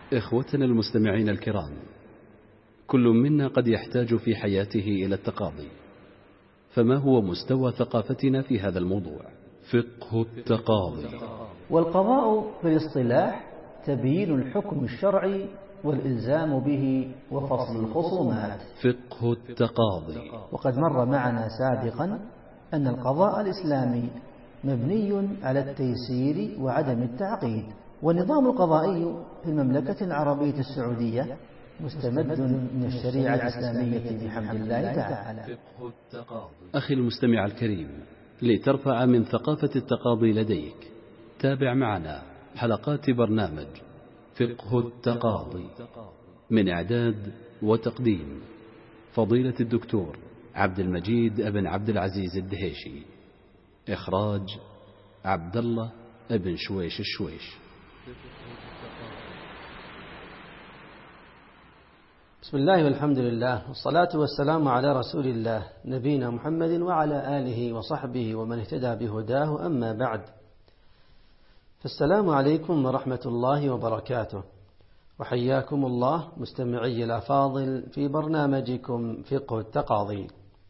إخوتنا المستمعين الكرام، كل منا قد يحتاج في حياته إلى التقاضي، فما هو مستوى ثقافتنا في هذا الموضوع؟ فقه التقاضي. والقضاء في الاصطلاح تبيين الحكم الشرعي والإلزام به وفصل الخصومات. فقه التقاضي. وقد مر معنا سابقا أن القضاء الإسلامي مبني على التيسير وعدم التعقيد، والنظام القضائي في المملكة العربية السعودية مستمد من الشريعة الإسلامية بحمد الله تعالى. فقه التقاضي. أخي المستمع الكريم، لترفع من ثقافة التقاضي لديك، تابع معنا حلقات برنامج فقه التقاضي من إعداد وتقديم فضيلة الدكتور عبد المجيد بن عبد العزيز الدهيشي، إخراج عبد الله بن شويش الشويش. بسم الله والحمد لله والصلاة والسلام على رسول الله نبينا محمد وعلى آله وصحبه ومن اهتدى بهداه، أما بعد، فالسلام عليكم ورحمة الله وبركاته، وحياكم الله مستمعي الأفاضل في برنامجكم فقه التقاضي.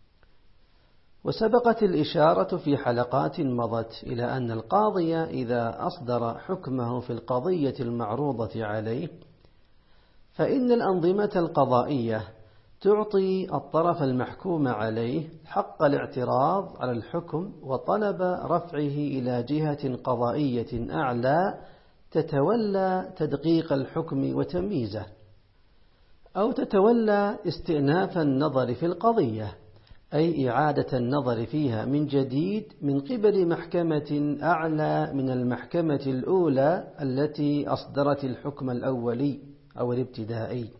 وسبقت الإشارة في حلقات مضت إلى أن القاضي إذا أصدر حكمه في القضية المعروضة عليه، فإن الأنظمة القضائية تعطي الطرف المحكوم عليه حق الاعتراض على الحكم وطلب رفعه إلى جهة قضائية أعلى تتولى تدقيق الحكم وتمييزه، أو تتولى استئناف النظر في القضية، أي إعادة النظر فيها من جديد من قبل محكمة أعلى من المحكمة الأولى التي أصدرت الحكم الأولي أو الابتدائي.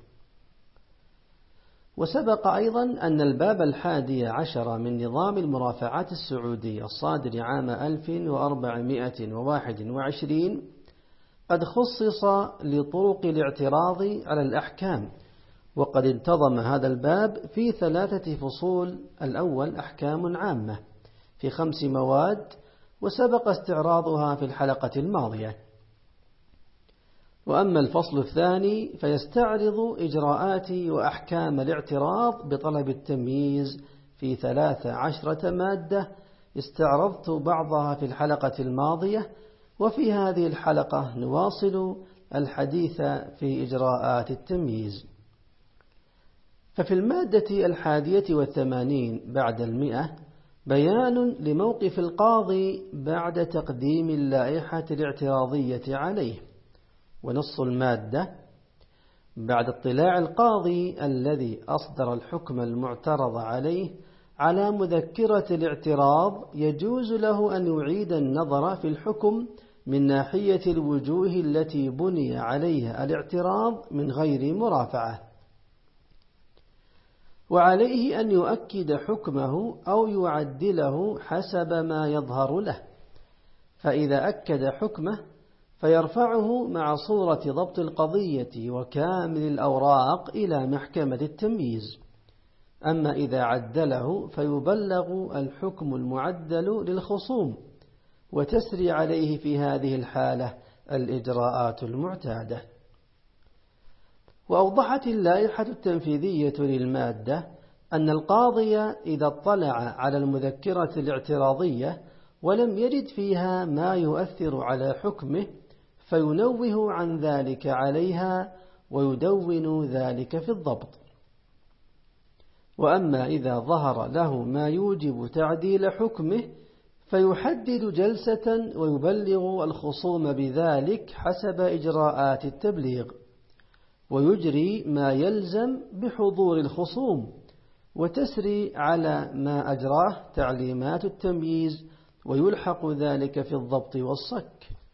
وسبق أيضا أن الباب 11 من نظام المرافعات السعودي الصادر عام 1421 قد خصص لطرق الاعتراض على الأحكام، وقد انتظم هذا الباب في 3 فصول. الأول أحكام عامة في 5 مواد، وسبق استعراضها في الحلقة الماضية. وأما الفصل الثاني فيستعرض إجراءات وأحكام الاعتراض بطلب التمييز في 13 مادة، استعرضت بعضها في الحلقة الماضية، وفي هذه الحلقة نواصل الحديث في إجراءات التمييز. ففي المادة 81 بعد 100 بيان لموقف القاضي بعد تقديم اللائحة الاعتراضية عليه. ونص المادة: بعد اطلاع القاضي الذي أصدر الحكم المعترض عليه على مذكرة الاعتراض، يجوز له أن يعيد النظر في الحكم من ناحية الوجوه التي بني عليها الاعتراض من غير مرافعة، وعليه أن يؤكد حكمه أو يعدله حسب ما يظهر له. فإذا أكد حكمه فيرفعه مع صورة ضبط القضية وكامل الأوراق إلى محكمة التمييز. أما إذا عدله فيبلغ الحكم المعدل للخصوم، وتسري عليه في هذه الحالة الإجراءات المعتادة. وأوضحت اللائحة التنفيذية للمادة أن القاضي إذا اطلع على المذكرة الاعتراضية ولم يجد فيها ما يؤثر على حكمه فينوه عن ذلك عليها ويدون ذلك في الضبط. وأما إذا ظهر له ما يوجب تعديل حكمه فيحدد جلسة ويبلغ الخصوم بذلك حسب إجراءات التبليغ، ويجري ما يلزم بحضور الخصوم، وتسري على ما أجراه تعليمات التمييز، ويلحق ذلك في الضبط والصك.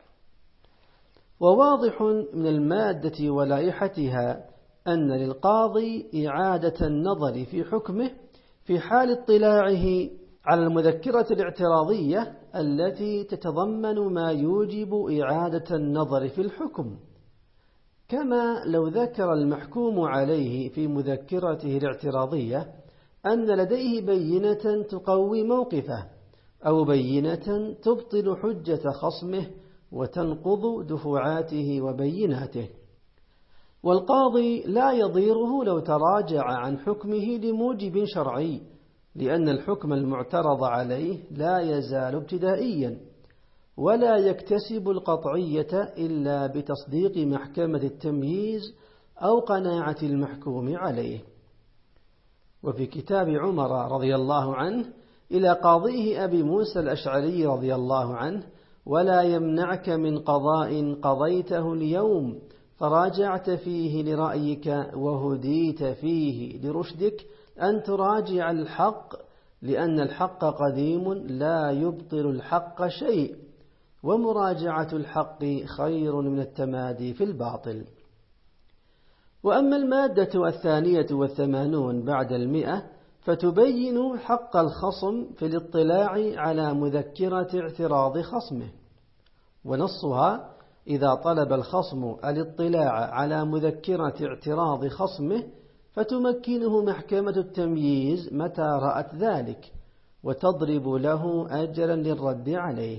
وواضح من المادة ولائحتها أن للقاضي إعادة النظر في حكمه في حال اطلاعه على المذكرة الاعتراضية التي تتضمن ما يوجب إعادة النظر في الحكم، كما لو ذكر المحكوم عليه في مذكرته الاعتراضية أن لديه بينة تقوي موقفه، أو بينة تبطل حجة خصمه وتنقض دفعاته وبيناته. والقاضي لا يضيره لو تراجع عن حكمه لموجب شرعي، لأن الحكم المعترض عليه لا يزال ابتدائيا، ولا يكتسب القطعية إلا بتصديق محكمة التمييز أو قناعة المحكوم عليه. وفي كتاب عمر رضي الله عنه إلى قاضيه أبي موسى الأشعري رضي الله عنه: ولا يمنعك من قضاء قضيته اليوم فراجعت فيه لرأيك وهديت فيه لرشدك أن تراجع الحق، لأن الحق قديم لا يبطل الحق شيء، ومراجعة الحق خير من التمادي في الباطل. وأما المادة 82 بعد 100 فتبين حق الخصم في الاطلاع على مذكرة اعتراض خصمه، ونصها: إذا طلب الخصم الاطلاع على مذكرة اعتراض خصمه فتمكنه محكمة التمييز متى رأت ذلك، وتضرب له أجرا للرد عليه.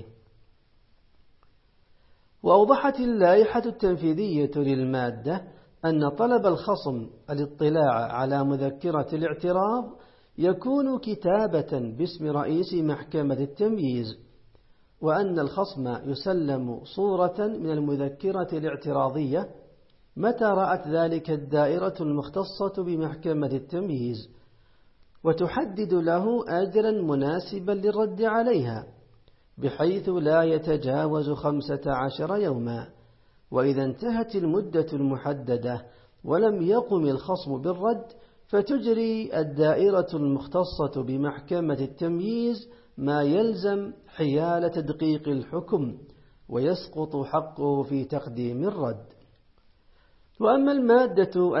وأوضحت اللائحة التنفيذية للمادة أن طلب الخصم الاطلاع على مذكرة الاعتراض يكون كتابة باسم رئيس محكمة التمييز، وأن الخصم يسلم صورة من المذكرة الاعتراضية متى رأت ذلك الدائرة المختصة بمحكمة التمييز، وتحدد له أجرا مناسبا للرد عليها بحيث لا يتجاوز 15 يوما. وإذا انتهت المدة المحددة ولم يقم الخصم بالرد فتجري الدائرة المختصة بمحكمة التمييز ما يلزم حيال تدقيق الحكم، ويسقط حقه في تقديم الرد. وأما المادة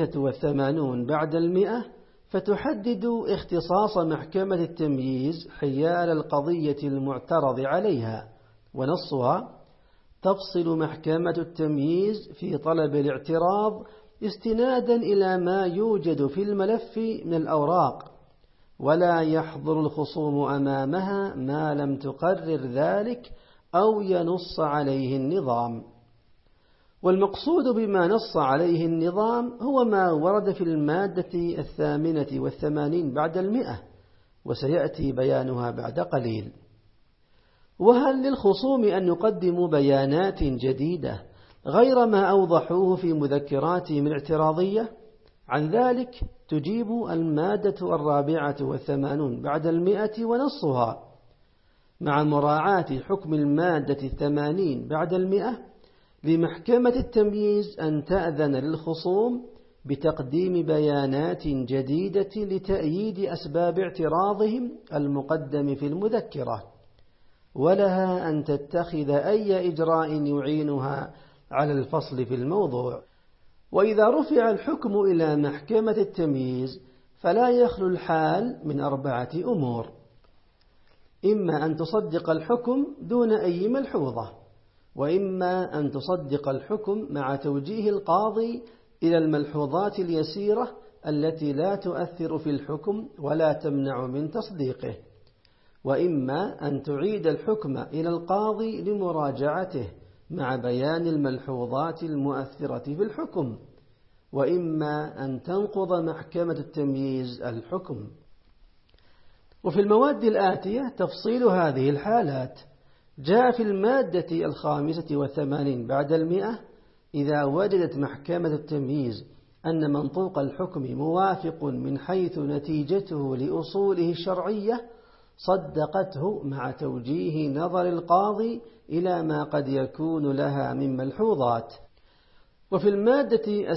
83 بعد 100 فتحدد اختصاص محكمة التمييز حيال القضية المعترض عليها، ونصها: تفصل محكمة التمييز في طلب الاعتراض استنادا إلى ما يوجد في الملف من الأوراق، ولا يحضر الخصوم أمامها ما لم تقرر ذلك أو ينص عليه النظام. والمقصود بما نص عليه النظام هو ما ورد في المادة 88 بعد 100، وسيأتي بيانها بعد قليل. وهل للخصوم أن يقدموا بيانات جديدة غير ما أوضحوه في مذكراتهم الاعتراضية؟ عن ذلك تجيب المادة 84 بعد 100 ونصها: مع مراعاة حكم المادة 80 بعد 100 لمحكمة التمييز أن تأذن للخصوم بتقديم بيانات جديدة لتأييد أسباب اعتراضهم المقدم في المذكرة، ولها أن تتخذ أي إجراء يعينها على الفصل في الموضوع. وإذا رفع الحكم إلى محكمة التمييز فلا يخلو الحال من 4 أمور: إما أن تصدق الحكم دون أي ملحوظة، وإما أن تصدق الحكم مع توجيه القاضي إلى الملحوظات اليسيرة التي لا تؤثر في الحكم ولا تمنع من تصديقه، وإما أن تعيد الحكم إلى القاضي لمراجعته مع بيان الملحوظات المؤثرة في الحكم، وإما أن تنقض محكمة التمييز الحكم. وفي المواد الآتية تفصيل هذه الحالات. جاء في المادة 85 بعد 100: إذا وجدت محكمة التمييز أن منطوق الحكم موافق من حيث نتيجته لأصوله الشرعية صدقته مع توجيه نظر القاضي إلى ما قد يكون لها من ملحوظات. وفي المادة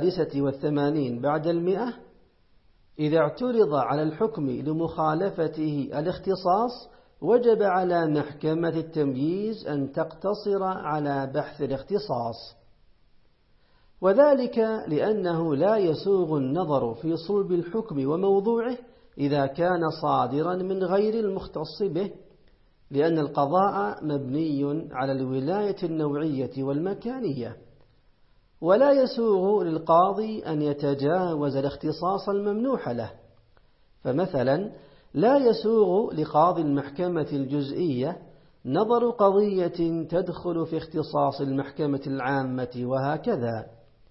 86 بعد 100: إذا اعترض على الحكم لمخالفته الاختصاص وجب على محكمة التمييز أن تقتصر على بحث الاختصاص، وذلك لأنه لا يسوغ النظر في صلب الحكم وموضوعه إذا كان صادرا من غير المختص به، لأن القضاء مبني على الولاية النوعية والمكانية، ولا يسوغ للقاضي أن يتجاوز الاختصاص الممنوح له. فمثلا لا يسوغ لقاضي المحكمة الجزئية نظر قضية تدخل في اختصاص المحكمة العامة، وهكذا.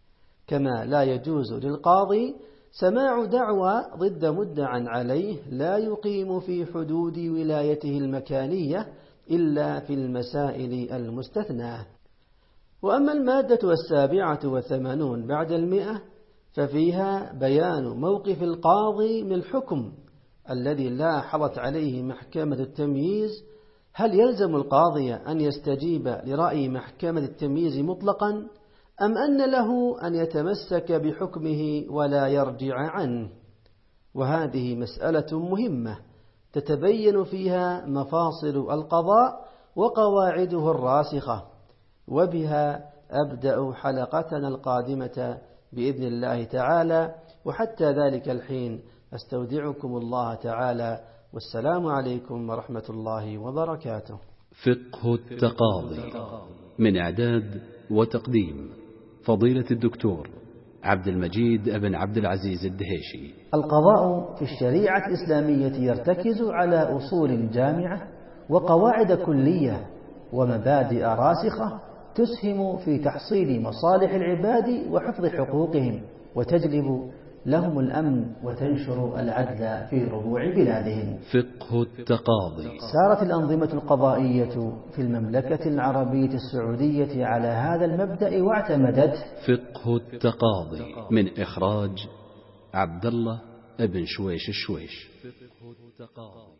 كما لا يجوز للقاضي سماع دعوى ضد مدعى عليه لا يقيم في حدود ولايته المكانية إلا في المسائل المستثناة. وأما المادة 87 بعد 100 ففيها بيان موقف القاضي من الحكم الذي لاحظت عليه محكمة التمييز. هل يلزم القاضي أن يستجيب لرأي محكمة التمييز مطلقا، أم أن له أن يتمسك بحكمه ولا يرجع عنه؟ وهذه مسألة مهمة تتبين فيها مفاصل القضاء وقواعده الراسخة، وبها أبدأ حلقتنا القادمة بإذن الله تعالى، وحتى ذلك الحين أستودعكم الله تعالى، والسلام عليكم ورحمة الله وبركاته. فقه التقاضي، من إعداد وتقديم فضيلة الدكتور عبد المجيد بن عبد العزيز الدهيشي. القضاء في الشريعة الإسلامية يرتكز على أصول جامعة وقواعد كلية ومبادئ راسخة تسهم في تحصيل مصالح العباد وحفظ حقوقهم، وتجلب لهم الأمن وتنشر العدل في ربوع بلادهم. فقه التقاضي. سارت الأنظمة القضائية في المملكة العربية السعودية على هذا المبدأ واعتمدت. فقه التقاضي من إخراج عبد الله بن شويش الشويش. فقه التقاضي.